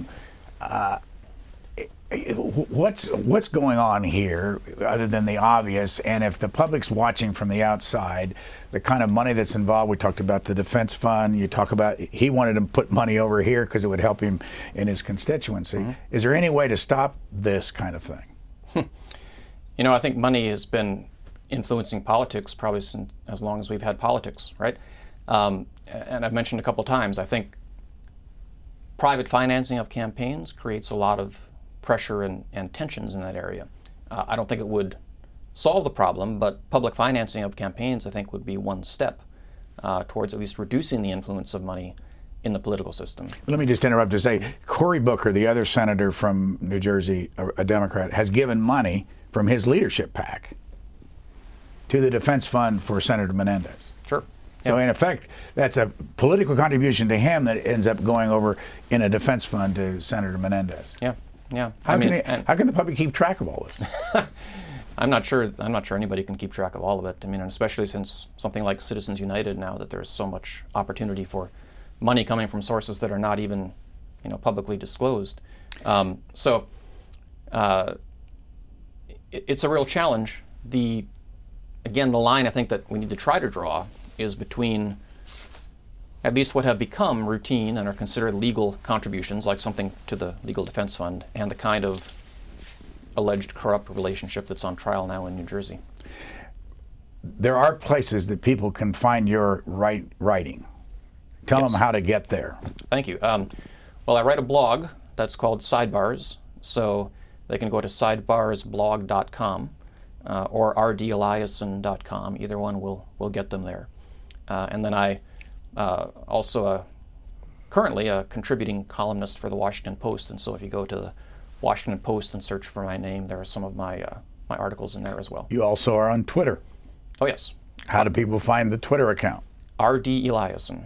what's going on here other than the obvious? And if the public's watching from the outside, the kind of money that's involved, we talked about the defense fund, you talk about he wanted to put money over here because it would help him in his constituency. Mm-hmm. Is there any way to stop this kind of thing? You know, I think money has been influencing politics probably since as long as we've had politics, right? And I've mentioned a couple times, I think private financing of campaigns creates a lot of pressure and tensions in that area. I don't think it would solve the problem, but public financing of campaigns, I think, would be one step towards at least reducing the influence of money in the political system. Let me just interrupt to say, Cory Booker, the other senator from New Jersey, a Democrat, has given money from his leadership PAC to the defense fund for Senator Menendez. Sure. So in effect, that's a political contribution to him that ends up going over in a defense fund to Senator Menendez. Yeah. Yeah. How can the public keep track of all this? I'm not sure anybody can keep track of all of it. I mean, and especially since something like Citizens United now, that there's so much opportunity for money coming from sources that are not even, publicly disclosed. So it's a real challenge. The line I think that we need to try to draw is between at least what have become routine and are considered legal contributions, like something to the Legal Defense Fund, and the kind of alleged corrupt relationship that's on trial now in New Jersey. There are places that people can find your writing. Tell them how to get there. Thank you. Well, I write a blog that's called Sidebars, so they can go to sidebarsblog.com or rdeliason.com. Either one will get them there. And then I also currently a contributing columnist for the Washington Post, and so if you go to the Washington Post and search for my name, there are some of my articles in there as well. You also are on Twitter. Oh, yes. How do people find the Twitter account? R.D. Eliason.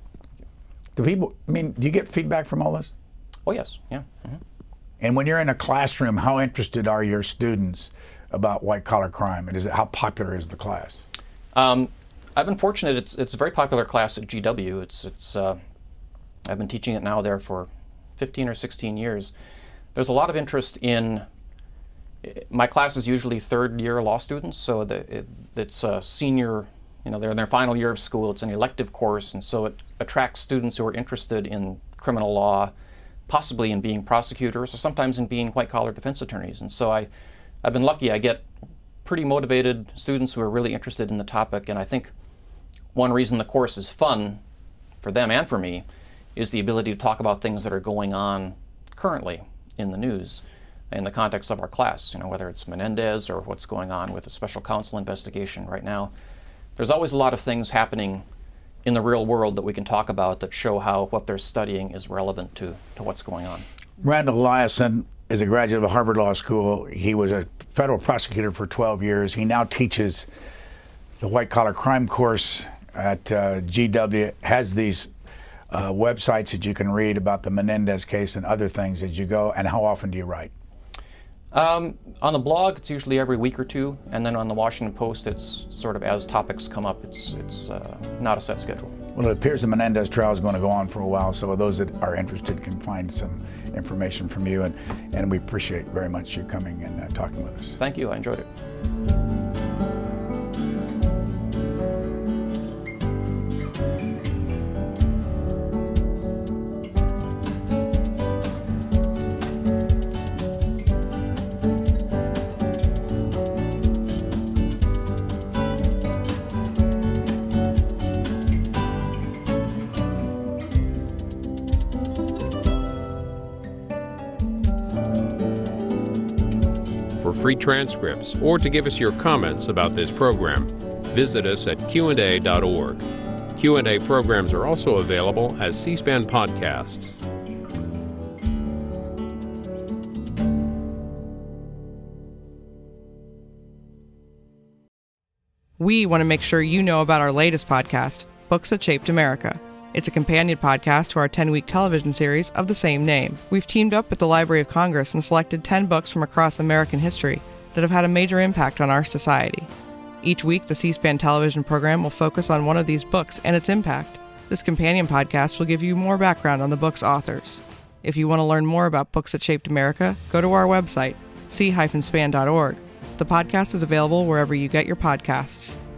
Do you get feedback from all this? Oh, yes. Yeah. Mm-hmm. And when you're in a classroom, how interested are your students about white-collar crime? And how popular is the class? I've been fortunate. It's a very popular class at GW. I've been teaching it now there for 15 or 16 years. There's a lot of interest in, my class is usually third-year law students, so it's a senior, they're in their final year of school. It's an elective course, and so it attracts students who are interested in criminal law, possibly in being prosecutors, or sometimes in being white-collar defense attorneys. And so I've been lucky. I get pretty motivated students who are really interested in the topic, and I think one reason the course is fun for them and for me is the ability to talk about things that are going on currently in the news in the context of our class, whether it's Menendez or what's going on with the special counsel investigation right now. There's always a lot of things happening in the real world that we can talk about that show how what they're studying is relevant to what's going on. Randall Eliason is a graduate of Harvard Law School. He was a federal prosecutor for 12 years. He now teaches the white-collar crime course at GW, has these websites that you can read about the Menendez case and other things as you go. And how often do you write? On the blog, it's usually every week or two, and then on the Washington Post, it's sort of as topics come up. It's not a set schedule. Well, it appears the Menendez trial is going to go on for a while, so those that are interested can find some information from you, and we appreciate very much you coming and talking with us. Thank you. I enjoyed it. For free transcripts or to give us your comments about this program, visit us at Q&A.org. Q&A programs are also available as C-SPAN podcasts. We want to make sure you know about our latest podcast, Books That Shaped America. It's a companion podcast to our 10-week television series of the same name. We've teamed up with the Library of Congress and selected 10 books from across American history that have had a major impact on our society. Each week, the C-SPAN television program will focus on one of these books and its impact. This companion podcast will give you more background on the book's authors. If you want to learn more about Books That Shaped America, go to our website, c-span.org. The podcast is available wherever you get your podcasts.